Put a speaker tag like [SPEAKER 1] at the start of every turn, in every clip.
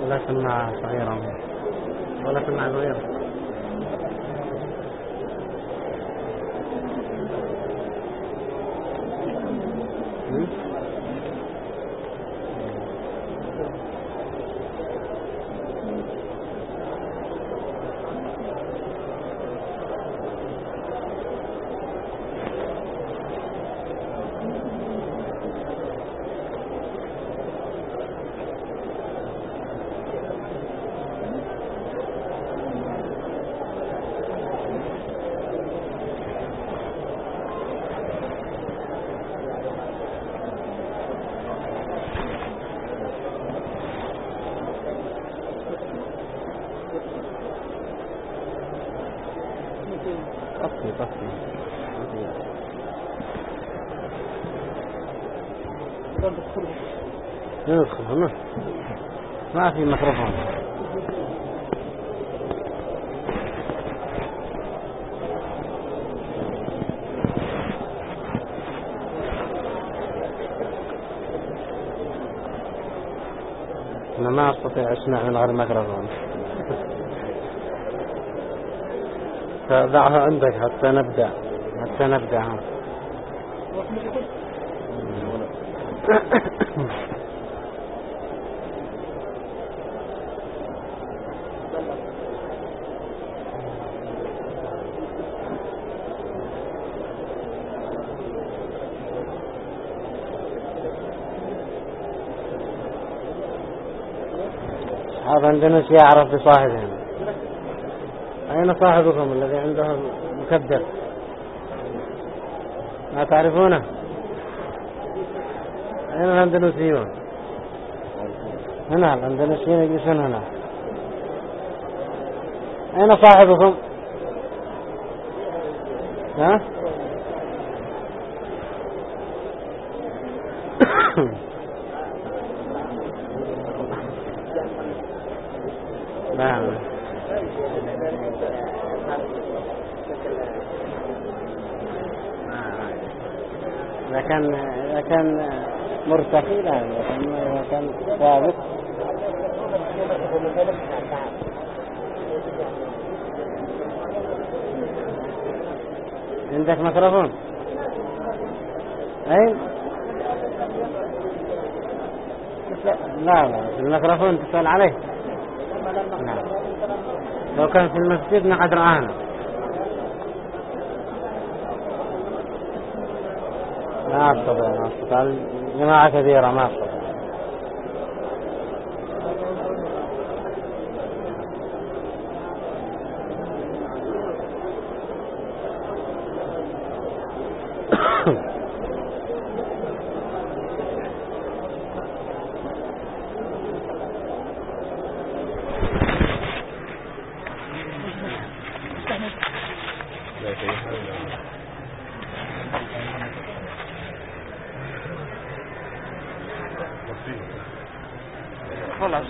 [SPEAKER 1] ولا سماعة صغيرة ولا سماعة صغيرة. طفي يدخل ما في ميكروفون. أنا ما أستطيع أسمع من غير ميكروفون. فضعه عندك حتى نبدأ. هذا عندنا شيء يعرف بصاحبهم. أين صاحبكم الذي عنده مكبر؟ ما تعرفونه؟ أين الأندلسيون؟ هنا الأندلسيين يجلسون هنا. أين صاحبكم؟ ها؟ نعم. إذا كان مرتقي لا، إذا كان ثابت. عندك ميكروفون؟ أي؟ لا الميكروفون تسأل عليه. نعم. لو كان في المسجد نقدر معانا. ما أستطيع جماعة كثيرة ما أستطيع. خلاص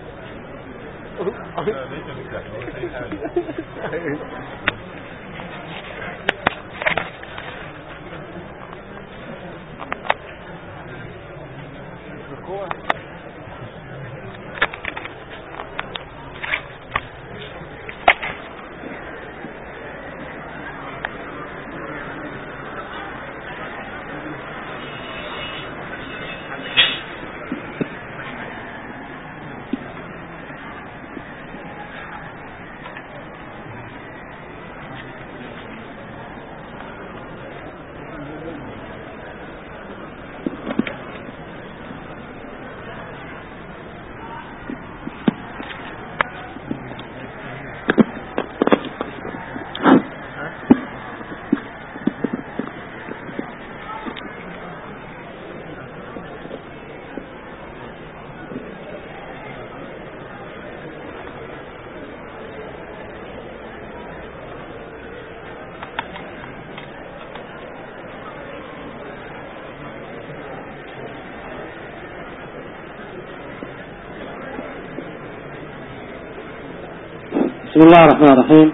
[SPEAKER 2] بسم الله الرحمن الرحيم.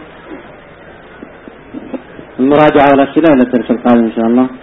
[SPEAKER 2] المراجعة والأسئلة إلى الدرس القادم إن شاء الله.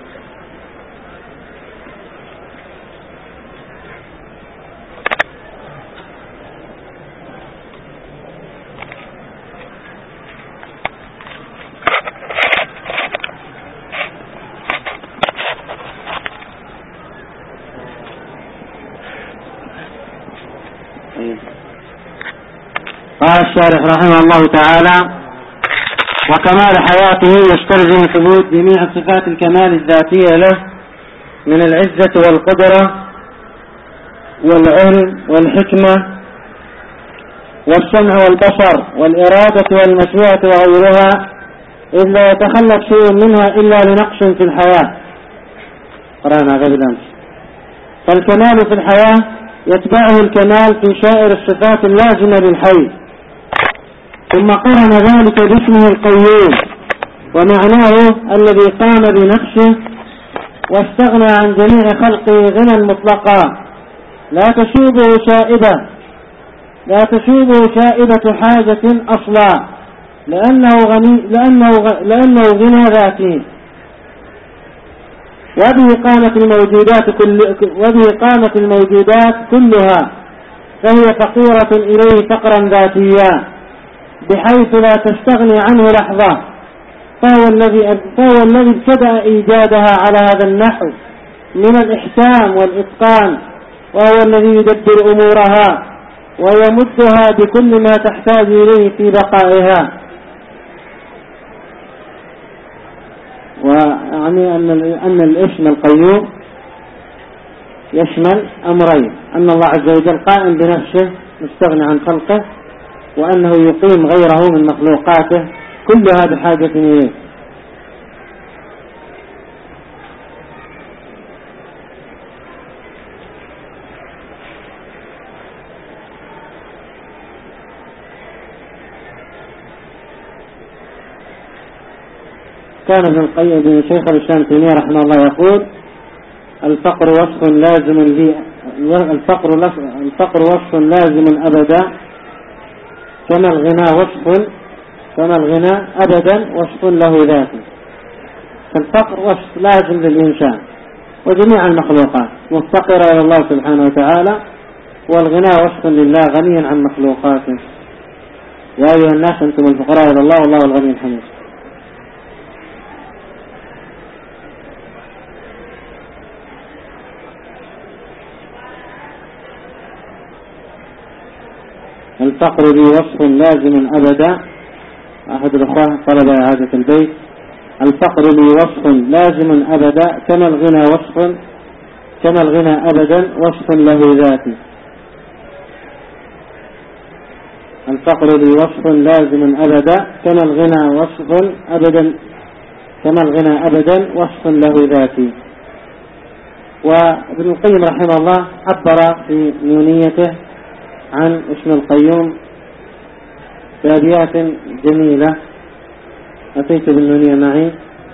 [SPEAKER 2] قال الشارح رحمه الله تعالى: وكمال حياته يستلزم ثبوت جميع صفات الكمال الذاتية له من العزة والقدرة والعلم والحكمة والسمع والبصر والإرادة والمشيئة وغيرها، إذ لا يتخلق شيء منها إلا لنقص في الحياة. قرأنا قبل أمس. فالكمال في الحياة يتبعه الكمال في سائر الصفات اللازمة للحي. ثم قرن ذلك باسمه القيوم، ومعناه الذي قام بنفسه واستغنى عن جميع خلقه غنى مطلقا لا تشوبه شائبة حاجة أصلا، لأنه غنى ذاتي، وبه قامت الموجودات كلها، فهي فقيرة إليه فقرا ذاتيا بحيث لا تستغني عنه لحظة. فهو الذي ابتدأ إيجادها على هذا النحو من الإحكام والإتقان، وهو الذي يدبر أمورها ويمدها بكل ما تحتاج إليه في بقائها. ويعني أن الاسم القيوم يشمل أمرين: أن الله عز وجل قائم بنفسه مستغني عن خلقه، وأنه يقيم غيره من مخلوقاته كلها بحاجة إليه. كان ابن القيم شيخ الإسلام تيمية رحمه الله يقول: الفقر وصف لازم أبدا، كما الغنى أبدا وصف له ذاته. فالفقر وصف لازم للإنسان وجميع المخلوقات مفتقرة إلى الله سبحانه وتعالى، والغنى وصف لله غني عن مخلوقاته. يا أيها الناس أنتم الفقراء إلى الله والله الغني الحميد. الفقر لي وصف لازم أبدا. أحد الأخوة طلب إعادة البيت. الفقر لي وصف لازم أبدا، كما الغنى أبدا وصف له ذاتي. الفقر لي وصف لازم أبدا، كما الغنى أبدا وصف له ذاتي. وابن القيم رحمه الله عبر في نونيته عن اسم القيوم بأبيات جميلة. أتيت بالنونية معي.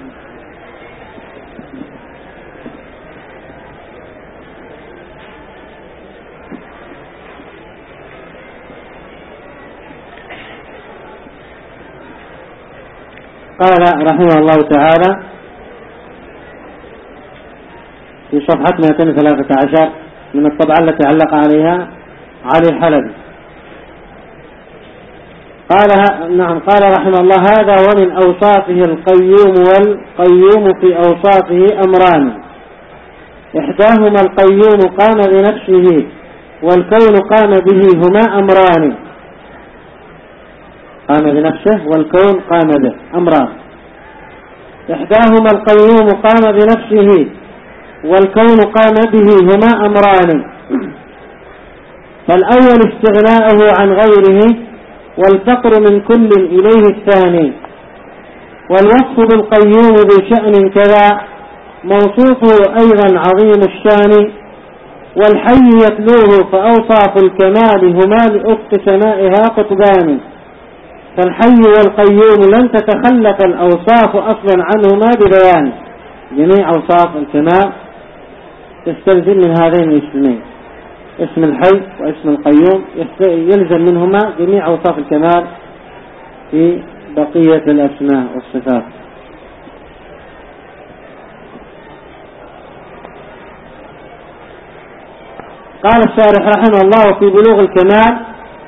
[SPEAKER 2] قال رحمه الله تعالى في صفحة 213 من الطبعة التي علق عليها علي حلبي، قال رحمه الله: هذا ومن أوصافه القيوم، والقيوم في أوصافه أمران: إحداهما القيوم قام بنفسه، والكون قام به، هما أمران. قام بنفسه والكون قام به، أمران. إحداهما القيوم قام بنفسه، والكون قام به، هما أمران. فالأول استغناؤه عن غيره، والفقر من كل إليه الثاني. والوصف بالقيوم بشأن كذا، موصوفه أيضا عظيم الشان. والحي يتلوه، فأوصاف الكمال هما لأفق سمائها قطبان. فالحي والقيوم لن تتخلف الأوصاف أصلا عنهما ببيان. جميع أوصاف الكمال تستلزم من هذين الاسمين: اسم الحي واسم القيوم، يلزم منهما جميع أوصاف الكمال في بقية الأسماء والصفات. قال الشارح رحمه الله: في بلوغ الكمال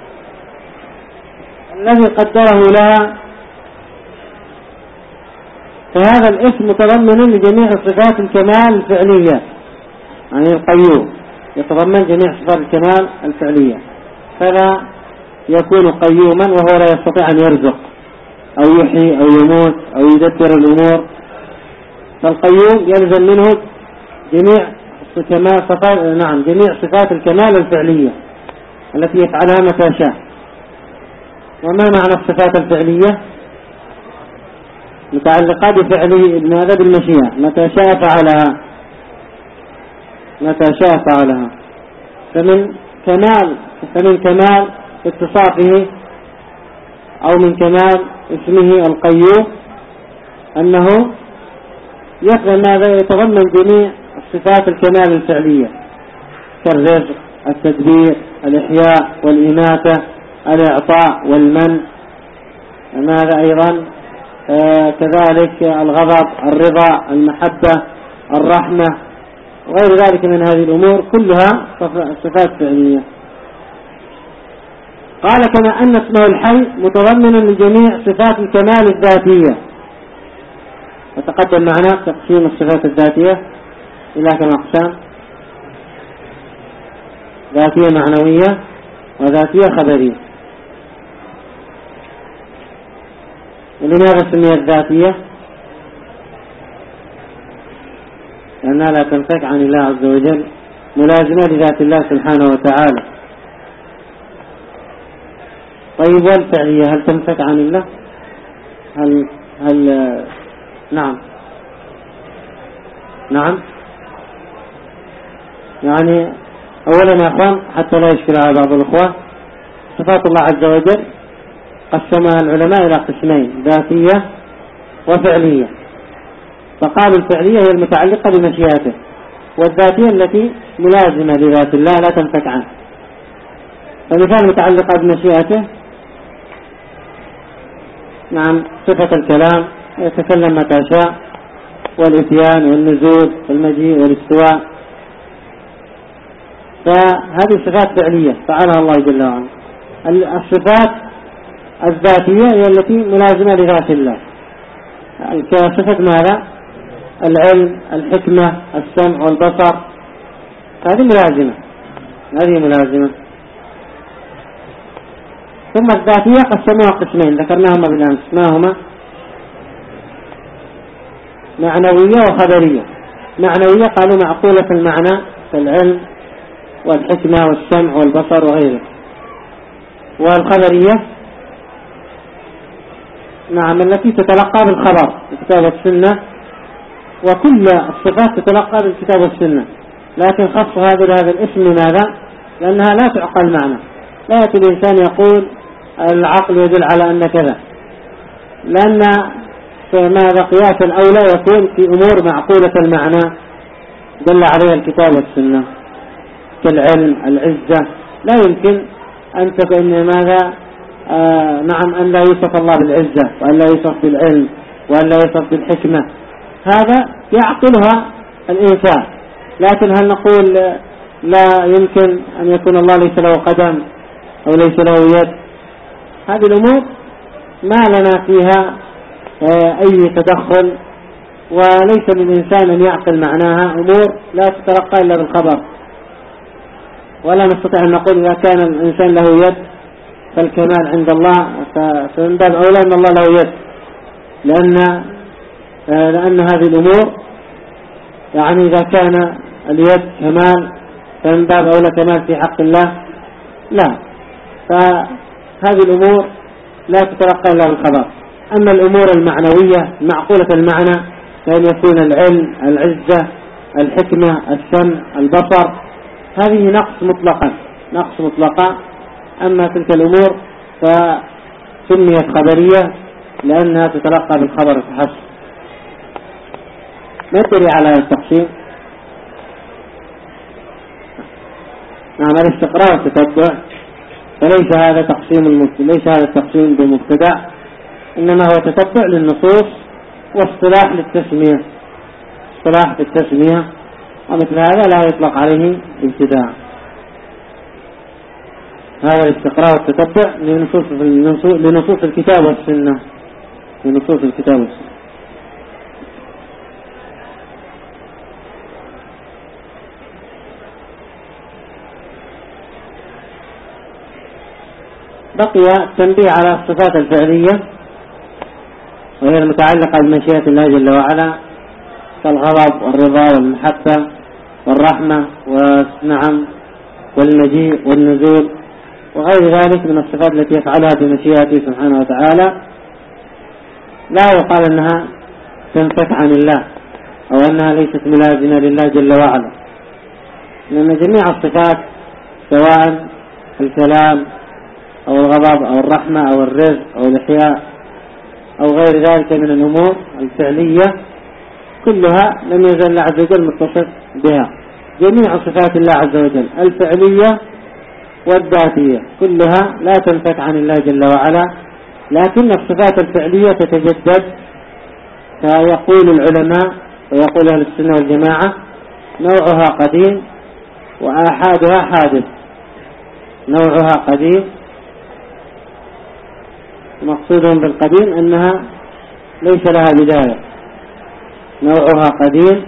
[SPEAKER 2] الذي قدره لها، فهذا الاسم متضمن لجميع صفات الكمال الفعلية، يعني القيوم يتضمن جميع صفات الكمال الفعلية، فلا يكون قيوما وهو لا يستطيع أن يرزق أو يحيي أو يموت أو يدبر الأمور. فالقيوم يلزم منه جميع صفات الكمال الفعلية التي يفعلها متى شاء. وما معنى الصفات الفعلية؟ متعلقة بفعله ماذا؟ بالمشيئة، متى شاء فعلها. فمن كمال اتصافه أو من كمال اسمه القيوم أنه يفعل ماذا؟ يتضمن جميع صفات الكمال الفعلية كالرزق، التدبير، الإحياء والإماتة، الإعطاء والمنع، ماذا أيضا كذلك الغضب، الرضا، المحبة، الرحمة وغير ذلك من هذه الأمور كلها صفات فعلية. قال كما أن اسمه الحي متضمن لجميع صفات الكمال الذاتية. وتقدم معنا تقسيم الصفات الذاتية إلى كم أقسام: ذاتية معنوية وذاتية خبرية. ولماذا سميت ذاتية؟ لأنها لا تنفك عن الله عز وجل، ملازمة لذات الله سبحانه وتعالى. طيب والفعلية هل تنفك عن الله؟ هل نعم يعني أولا يا أخوان حتى لا يشكل على بعض الأخوة، صفات الله عز وجل قسمها العلماء إلى قسمين: ذاتية وفعلية. فقالوا الفعلية هي المتعلقة بمشيئته، والذاتية التي ملازمة لذات الله لا تنفك عنه. فمثال متعلقة بمشيئته: صفة الكلام، يتكلم متى شاء، والإتيان والنزول والمجيء والاستواء. فهذه صفات فعلية فعلها الله جل وعلا. الصفات الذاتية هي التي ملازمة لذات الله كصفة ماذا؟ العلم، الحكمة، السمع والبصر، هذه ملازمة. ثم الذاتية قسموها قسمين ذكرناهما بالأمس، ما هما؟ معنوية وخبرية. معنوية قالوا معقولة المعنى كالعلم والحكمة والسمع والبصر وغيره. والخبرية التي تتلقى بالخبر، الكتاب والسنة، وكل الصفات تتلقى بالكتاب والسنة، لكن خص هذا الاسم لماذا؟ لأنها لا تعقل معنى. لا يأتي الإنسان يقول العقل يدل على أن كذا، لأن ماذا؟ قياس الأولى يكون في أمور معقولة المعنى دل عليها الكتاب والسنة كالعلم، العزة. لا يمكن أن تكون ماذا؟ أن لا يوصف الله بالعزة، وأن لا يوصف بالعلم، وأن لا يوصف بالحكمة. هذا يعقلها الإنسان. لكن هل نقول لا يمكن أن يكون الله ليس له قدم أو ليس له يد؟ هذه الأمور ما لنا فيها أي تدخل، وليس للإنسان أن يعقل معناها. أمور لا تتلقى إلا بالخبر. ولا نستطيع أن نقول إذا كان الإنسان له يد فالكمال عند الله، فمن باب أولى أن الله له يد، لأن هذه الأمور إذا كان اليد كمال فمن باب أولى كمال في حق الله. لا، فهذه الأمور لا تتلقى إلا بالخبر. أما الأمور المعنوية معقولة المعنى فإن يكون العلم، العزة، الحكمة، السمع، البصر، هذه نقص مطلقا. أما تلك الأمور فسميت خبرية لأنها تتلقى بالخبر فحسب. ما يدري على التقسيم؟ الاستقراء والتتبع، فليس هذا تقسيم بمبتدع، إنما هو تتبع للنصوص واصطلاح للتسمية، اصطلاح بالتسمية، ومثل هذا لا يطلق عليه ابتداع. هذا الاستقراء والتتبع لنصوص الكتاب والسنة، بقي التنبيه على الصفات الفعلية وهي المتعلقة بمشيئة الله جل وعلا كالغضب والرضا والمحبة والرحمة والنعم والمجيء والنزول وغير ذلك من الصفات التي يفعلها بمشيئته سبحانه وتعالى، لا يقال أنها تنفك عن الله أو أنها ليست ملازمة لله جل وعلا، لأن جميع الصفات سواء الكلام أو الغضب أو الرحمة أو الرزق أو الإحياء أو غير ذلك من الأمور الفعلية كلها لم يزل الله عز وجل متصف بها. جميع صفات الله عز وجل الفعلية والذاتية كلها لا تنفك عن الله جل وعلا، لكن الصفات الفعلية تتجدد، فيقول العلماء ويقول أهل السنة والجماعة نوعها قديم وآحادها حادث. نوعها قديم، مقصودهم بالقديم أنها ليس لها بداية، نوعها قديم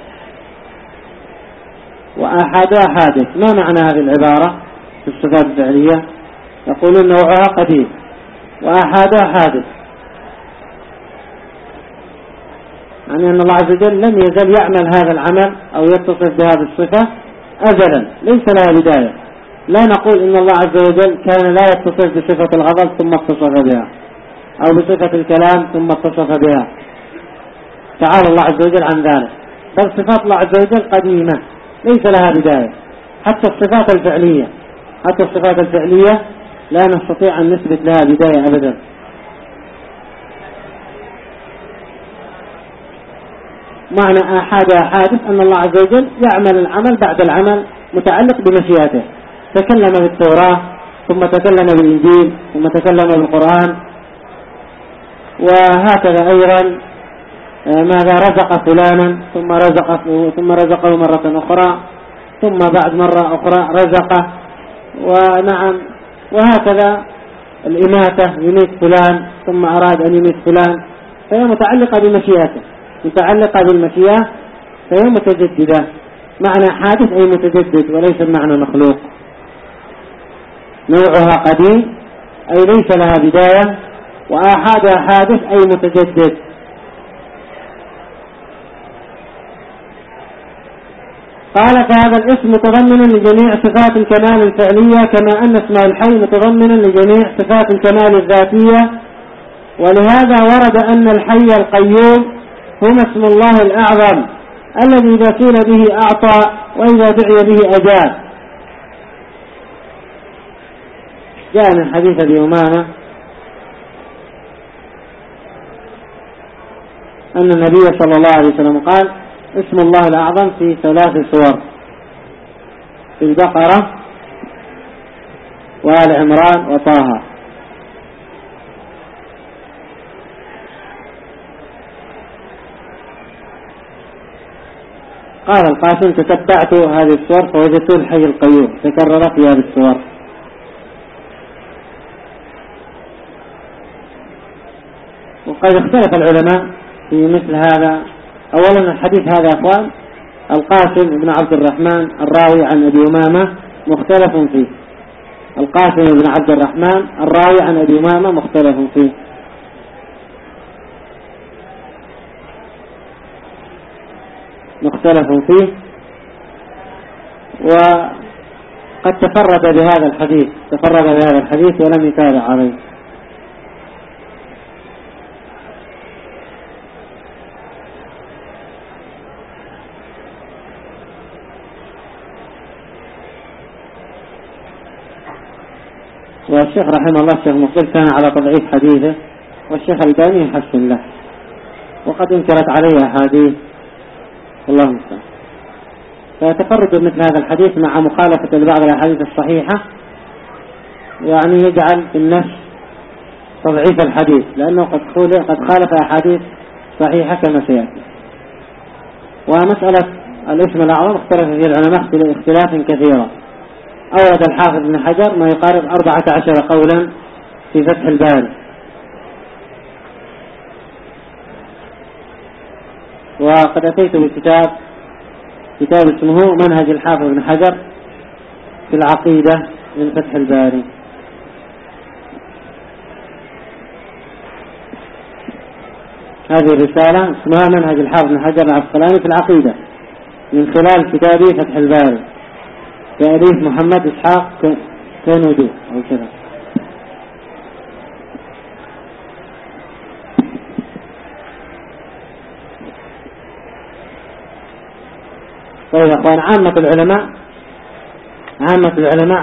[SPEAKER 2] وآحادها حادث. ما معنى هذه العبارة في الصفات الفعلية؟ يقولون نوعها قديم وآحادها حادث، يعني أن الله عز وجل لم يزل يعمل هذا العمل أو يتصف بهذه الصفة أزلا، ليس لها بداية. لا نقول إن الله عز وجل كان لا يتصف بصفة الغضب ثم اتصف بها، أو بصفة الكلام ثم اتصف بها، تعالى الله عز وجل عن ذلك، بل صفات الله عز وجل قديمة ليس لها بداية. حتى الصفات الفعلية لا نستطيع أن نثبت لها بداية أبدا. معنى آحادها حادث أن الله عز وجل يعمل العمل بعد العمل متعلق بمشيئته، تكلم بالتوراة ثم تكلم بالإنجيل ثم تكلم بالقرآن، وهكذا أيضا ماذا رزق فلانا ثم رزقه مرة أخرى، ثم بعد مرة أخرى رزقه، ونعم وهكذا الإماتة يميت فلان ثم أراد أن يميت فلان، فهي متعلقة بمشيئته، متعلقة بالمشيئة فهي متجددة. معنى حادث أي متجدد وليس المعنى مخلوق. نوعها قديم أي ليس لها بداية، وآحادها حادث أي متجدد. قال فهذا الاسم متضمن لجميع صفات الكمال الفعلية، كما أن اسم الحي متضمن لجميع صفات الكمال الذاتية، ولهذا ورد أن الحي القيوم هم اسم الله الأعظم الذي إذا سئل به أعطى وإذا دعي به أجاب. جاء من حديث أبي أمامة أن النبي صلى الله عليه وسلم قال اسم الله الأعظم في 3 صور، في البقرة وآل عمران وطه. قال القاسم تتبعت هذه الصور فوجدت الحي القيوم تكرر في هذه الصور. وقد اختلف العلماء في مثل هذا. أولا الحديث هذا أخوان القاسم بن عبد الرحمن الراوي عن أبي أمامة مختلف فيه. القاسم بن عبد الرحمن الراوي عن أبي أمامة مختلف فيه. وقد تفرد بهذا الحديث ولم يتابع عليه. والشيخ رحمه الله الشيخ مقبل كان على تضعيف حديثه، والشيخ الباني يحسن له، وقد انكرت عليه أحاديث الله المستعان. فيتفرد مثل هذا الحديث مع مخالفة لبعض الأحاديث الصحيحة، يعني يجعل في النفس تضعيف الحديث، لأنه قد خالف أحاديث صحيحة كما سيأتي. ومسألة الاسم الأعظم اختلف فيه العلماء اختلافا كثيرا. أورد الحافظ بن حجر ما يقارب 14 قولا في فتح الباري، وقد أتيت بكتاب اسمه منهج الحافظ بن حجر في العقيدة من فتح الباري. هذه الرسالة اسمها منهج الحافظ بن حجر العسقلاني في العقيدة من خلال كتابه فتح الباري تأليف محمد إسحاق كنودو أو كذا. طيب يا أخوان، عامة العلماء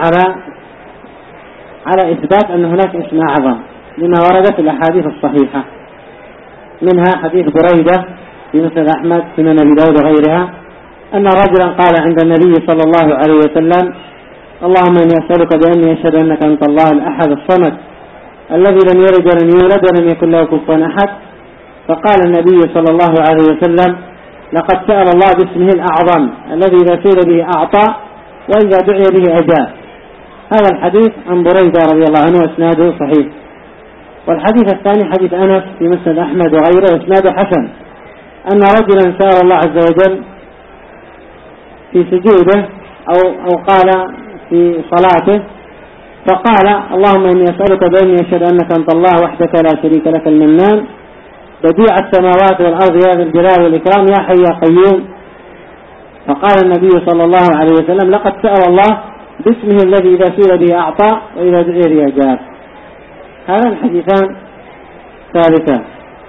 [SPEAKER 2] على إثبات أن هناك اسم أعظم لما وردت الأحاديث الصحيحة، منها حديث بريدة في مسند أحمد سنن أبي داود وغيرها أن رجلا قال عند النبي صلى الله عليه وسلم: اللهم إني أسألك بأني أشهد أنك أنت الله الأحد الصمد الذي لم يلد ولم يولد ولم يكن له كفوا أحد. فقال النبي صلى الله عليه وسلم: لقد سأل الله باسمه الأعظم الذي إذا سئل به أعطى وإذا دعي به أجاب. هذا الحديث عن بريدة رضي الله عنه وإسناده صحيح. والحديث الثاني حديث أنس في مسند أحمد وغيره وإسناده حسن أن رجلا سأل الله عز وجل في سجوده أو قال في صلاته فقال: اللهم إني أسألك بأني أشهد أنك أنت الله وحدك لا شريك لك المنان بديع السماوات والأرض يا ذا الجلال والإكرام يا حي يا قيوم. فقال النبي صلى الله عليه وسلم: لقد سأل الله باسمه الذي إذا سئل به أعطى وإذا دعي به أجاب. هذا الحديثان ثالثان.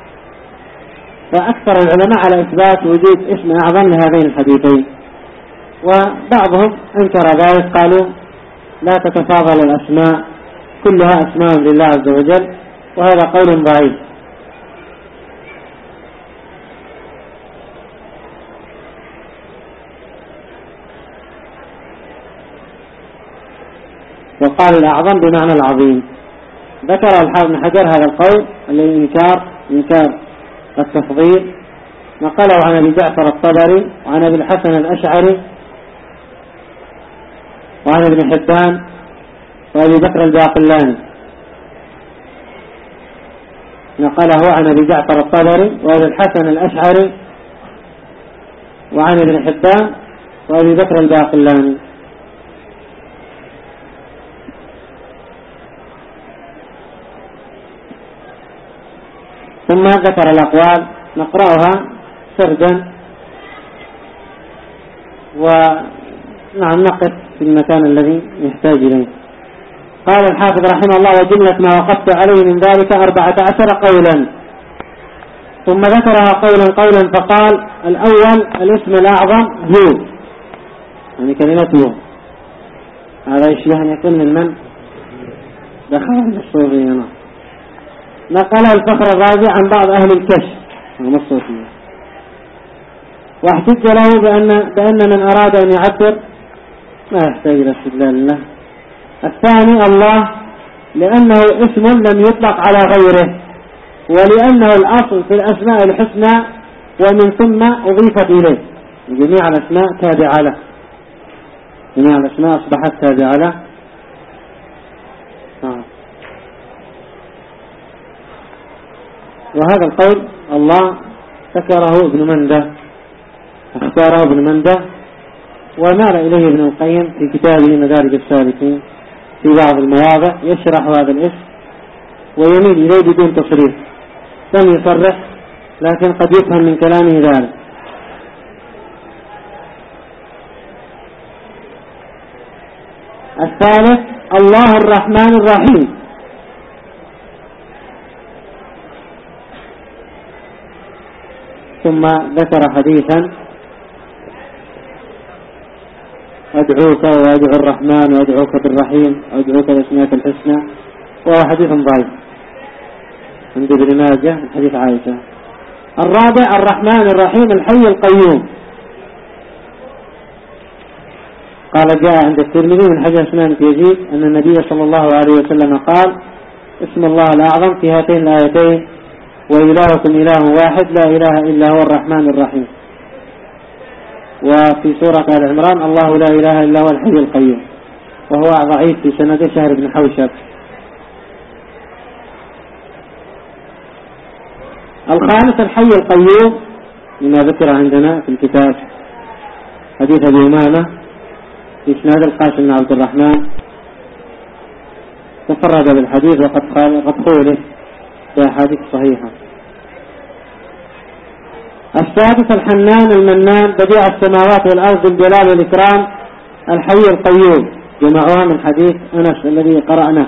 [SPEAKER 2] فأكثر العلماء على إثبات وجود اسم أعظم لهذين الحديثين، وبعضهم أنكر ذلك، قالوا لا تتفاضل الأسماء، كلها أسماء لله عز وجل، وهذا قول ضعيف. وقال الأعظم بمعنى العظيم. ذكر الحافظ بن حجر هذا القول إنكار التفضيل، نقله عن أبي جعفر الطبري وعن أبي الحسن الأشعري وعن ابن حبان وأبي بكر الباقلاني. نقله عن أبي جعفر الطبري وأبي الحسن الأشعري وعن ابن حبان وأبي بكر الباقلاني. ثم ذكر الأقوال نقرأها سردا نقف في المكان الذي يحتاج إليه. قال الحافظ رحمه الله: وجملة ما وقفت عليه من ذلك 14 قولا. ثم ذكرها قولا فقال: الأول الاسم الأعظم هو، يعني كلمة هو، هذا يشبه أن يكون من دخل عند الصوفية. نقل الفخر الرازي عن بعض أهل الكشف هم الصوفية، واحتج له بأن من أراد أن يعبر ما يحتاج إلى استدلال له. الثاني الله، لأنه اسم لم يطلق على غيره، ولأنه الأصل في الأسماء الحسنى ومن ثم أضيفت إليه. جميع الأسماء تابعة له، جميع الأسماء أصبحت تابعة له. وهذا القول الله ذكره ابن منده، اختاره ابن منده، ومال إليه ابن القيم في كتابه مدارج السالكين في بعض المواضع يشرح هذا الاسم ويميل إليه بدون تصريح، لم يصرح لكن قد يفهم من كلامه ذلك. الثالث الله الرحمن الرحيم. ثم ذكر حديثا: أدعوك وأدعو الرحمن وأدعوك بالرحيم وأدعوك باسمك الحسنى، وهو حديث ضعيف عند ابن ماجه حديث عائشة. الرابع الرحمن الرحيم الحي القيوم. قال جاء عند الترمذي من حديث سنان يزيد أن النبي صلى الله عليه وسلم قال: اسم الله الأعظم في هاتين الآيتين: وإلهكم إله واحد لا إله إلا هو الرحمن الرحيم. وفي سورة آل عمران: الله لا إله إلا هو الحي القيوم، وهو ضعيف في سند شهر بن حوشب. الخامس الحي القيوم لما ذكر عندنا في الكتاب حديث أبي أمامة في إسناد القاسم بن عبد الرحمن، تفرد بالحديث وقد خوله بأحاديث صحيحة. السادس الحنان المنان بديع السماوات والأرض الجلال والإكرام الحي القيوم، جمعوها من حديث أنس الذي قرأناه.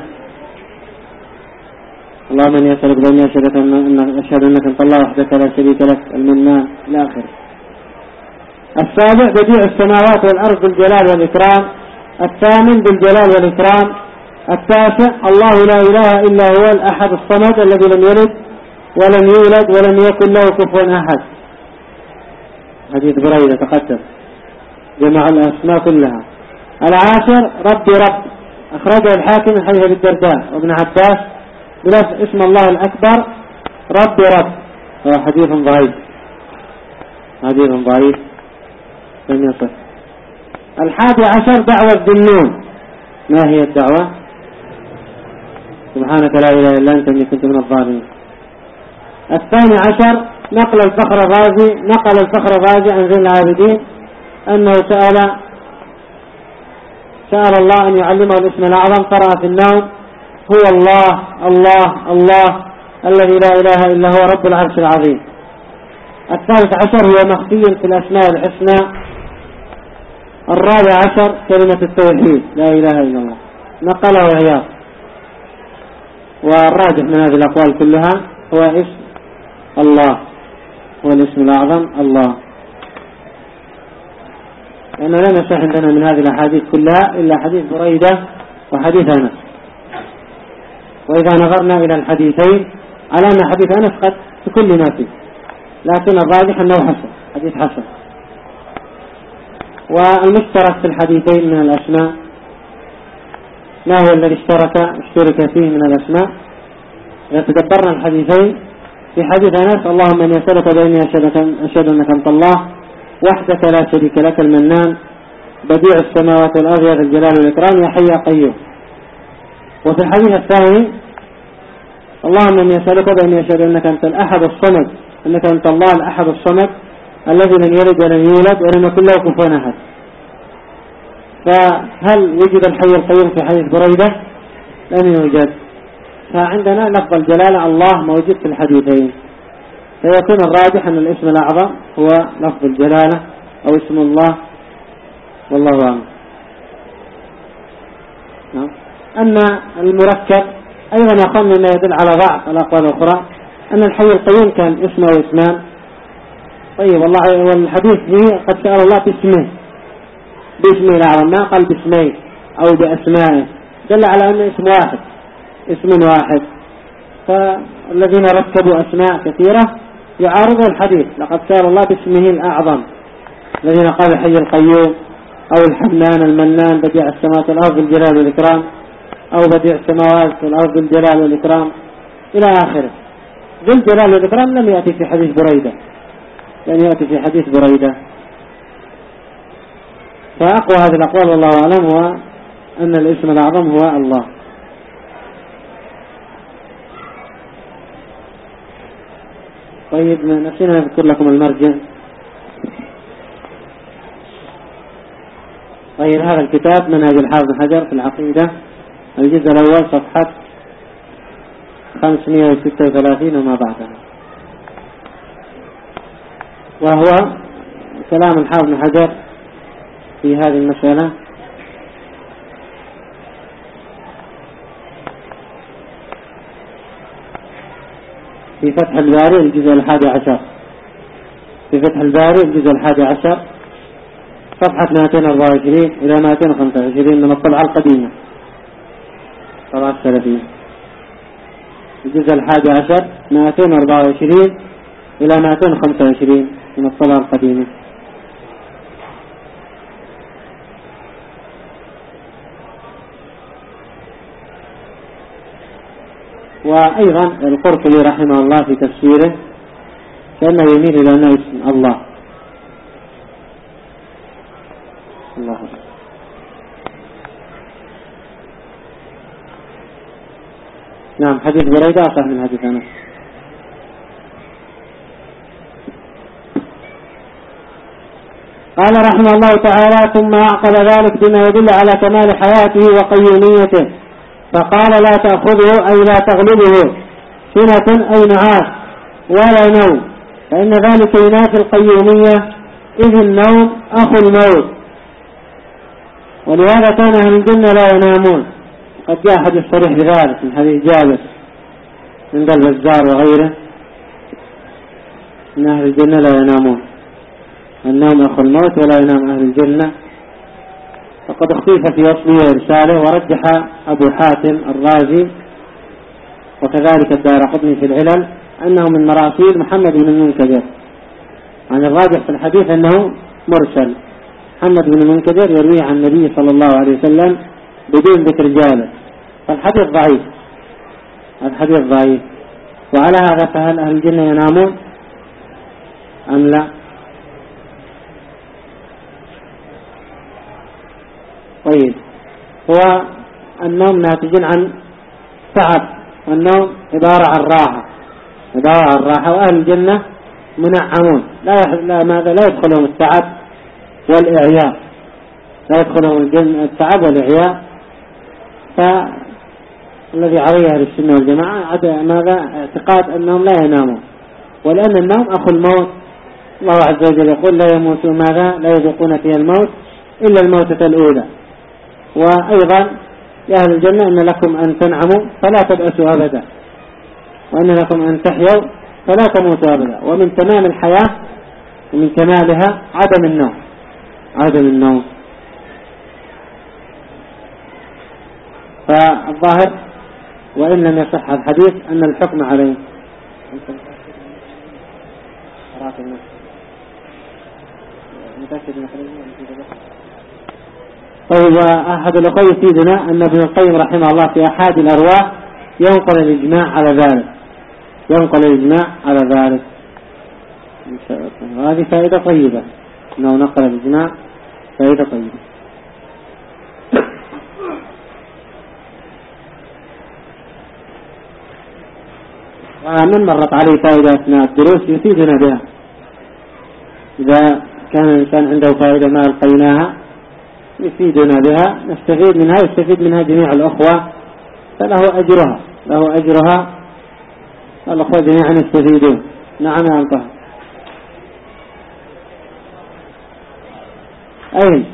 [SPEAKER 2] اللهم إني أسألك بأني أشهد أنك أنت الله وحدك لا شريك لك المنان إلى آخره. السابع بديع السماوات والأرض بالجلال والإكرام. الثامن بالجلال والإكرام. التاسع الله لا إله إلا هو الأحد الصمد الذي لم يلد ولم يولد ولم يكن له كفوا أحد، حديث بريدة تقدم، جمع الأسماء كلها. العاشر رب أخرجه الحاكم من حديث الدرداء وابن عباس بلفظ اسم الله الأكبر رب هو حديث ضعيف لم يصح. الحادي عشر دعوة بالنون. ما هي الدعوة؟ سبحانك لا إله إلا أنت إني كنت من الظالمين. الثاني عشر نقل الفخر الرازي عن زين العابدين أنه سأل الله أن يعلمه الاسم الأعظم، قرأ في النوم هو الله الذي لا إله إلا هو رب العرش العظيم. الثالث عشر هو مخفي في الأسماء الحسنى. الرابع عشر كلمة التوحيد لا إله إلا الله، نقله عياض. والراجح من هذه الأقوال كلها هو اسم الله، هو الاسم الأعظم الله، لأنه لم يصح عندنا من هذه الأحاديث كلها إلا حديث بريدة وحديث أنس. وإذا نظرنا إلى الحديثين على أن حديث أنس قد بكل ما فيه، لكن الراجح أنه حسن، حديث حسن. والمشترك في الحديثين من الأسماء ما هو الذي اشترك فيه من الأسماء؟ إذا تدبرنا الحديثين في حديث أنس اللهم إني أسألك بأني أشهد أنك أنت الله وحدك لا شريك لك المنان بديع السماوات والأرض ذا الجلال والإكرام يا حي يا قيوم. وفي الحديث الثاني اللهم إني أسألك بأني أشهد أنك أنت الأحد الصمد، أنك أنت الله الأحد الصمد الذي لم يلد ولم يولد ولم يكن له كفوا أحد. فهل وجد الحي القيوم في حديث بريدة؟ لم يوجد. فعندنا لفظ الجلالة الله موجود في الحديثين، فيكون الراجح أن الاسم الأعظم هو لفظ الجلالة أو اسم الله، والله أعلم. أما المركب أيضا يقول مما يدل على ضعف الأقوال الأخرى أن الحي القيوم كان اسمه واسمان. طيب والله والحديث فيه قد سأل الله باسمه الأعظم، ما قال باسمين أو بأسمائه، دل على أنه اسم واحد. فالذين ركبوا أسماء كثيرة يعارضوا الحديث لقد سأل الله باسمه الأعظم، الذين قالوا الحي القيوم أو الحنان المنان بديع السماوات والأرض بالجلال والإكرام أو بديع السماوات والأرض بالجلال والإكرام إلى آخره. ذو الجلال والإكرام لم يأتي في حديث بريدة، فأقوى هذه الأقوال والله أعلم هو أن الاسم الأعظم هو الله. طيب نسينا نذكر لكم المرجع. طيب هذا الكتاب منهج الحافظ بن حجر في العقيدة الجزء الأول صفحة 536 وما بعدها، وهو كلام الحافظ بن حجر في هذه المسألة في فتح الباري الجزء 11، في فتح الباري الجزء 11 صفحة 224 إلى 225 من الطبعة القديمة، طبعة السلفية، الجزء 11 224 إلى 225 من الطبعة القديمة. وأيضا القرطبي رحمه الله في تفسيره كأنه يميل إلى أنه اسم الله. نعم حديث بريدة أصح من حديث أنس. قال رحمه الله تعالى ثم أعقب ذلك بما يدل على كمال حياته وقيوميته، فقال لا تأخذه أي لا تغلبه سنة أي نعاس ولا نوم، فإن ذلك ينافي القيومية، إذ النوم أخو الموت. ولهذا كان أهل الجنة لا ينامون. قد جاء حديث صريح بذلك من حديث جابر عند البزار وغيره أن أهل الجنة لا ينامون، النوم أخو الموت ولا ينام أهل الجنة. فقد اختلف في وصله وإرساله، ورجح أبو حاتم الرازي وكذلك الدارقطني في العلل أنه من مراسيل محمد بن المنكدر. عن الراجح في الحديث أنه مرسل، محمد بن المنكدر يروي عن النبي صلى الله عليه وسلم بدون ذكر جابر، فالحديث ضعيف، الحديث ضعيف. وعلى هذا فهل أهل الجنة ينامون أم لا؟ طيب، هو النوم ناتج عن تعب، والنوم عبارة عن راحة، عبارة عن راحة، وأهل الجنة منعمون لا يدخلهم التعب والإعياء، لا يدخلهم التعب والإعياء. فالذي عليه أهل السنة والجماعة ماذا؟ اعتقاد أنهم لا ينامون، ولأن النوم أخو الموت. الله عز وجل يقول لا يموت ماذا؟ لا يذوقون فيها الموت إلا الموتة الأولى. وأيضا يا أهل الجنة إن لكم أن تنعموا فلا تبأسوا أبدا، وإن لكم أن تحيوا فلا تموتوا أبدا. ومن تمام الحياة ومن كمالها عدم النوم، عدم النوم. فالظاهر وإن لم يصح الحديث أن الحكم عليه. طيب، أحد الأخوة يفيدنا أن ابن القيم رحمه الله في أحد الأرواح ينقل الإجماع على ذلك، ينقل الإجماع على ذلك. هذه فائدة طيبة، أنه نقل الإجماع، فائدة طيبة. ومن مرت عليه فائدة أثناء الدروس يفيدنا بها. إذا كان الإنسان عنده فائدة ما ألقيناها يفيدنا بها، نستفيد منها، يستفيد منها جميع الأخوة، فله أجرها، له أجرها، الأخوة جميعا يستفيدون. نعم يا أنطه. أين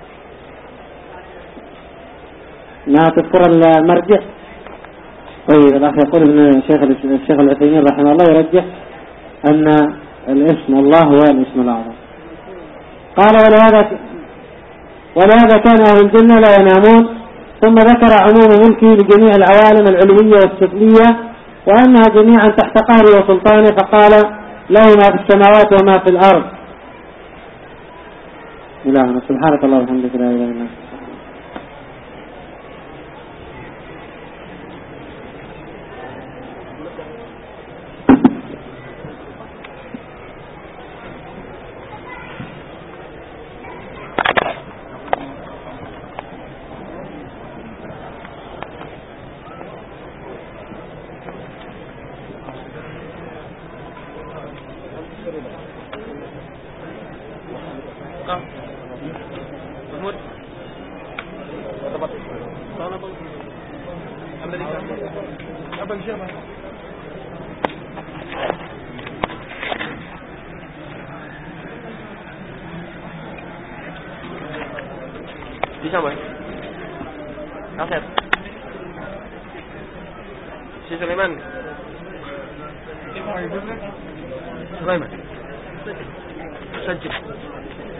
[SPEAKER 2] ما تذكر المرجع؟ طيب، الأخ يقول ابن الشيخ العثيمين رحمه الله يرجح أن الاسم الله هو الاسم الأعظم. قال ولهذا كان أهل الجنة لا ينامون. ثم ذكر عموم ملكه لجميع العوالم العلوية والسفلية، وأنها جميعا تحت قهره وسلطانه، فقال له ما في السماوات وما في الأرض. إلهنا سبحانك الله وبحمدك لا إله إلا أنت.
[SPEAKER 3] Bisa boy? Asep. Si Sulaiman. Sulaiman. Sajid.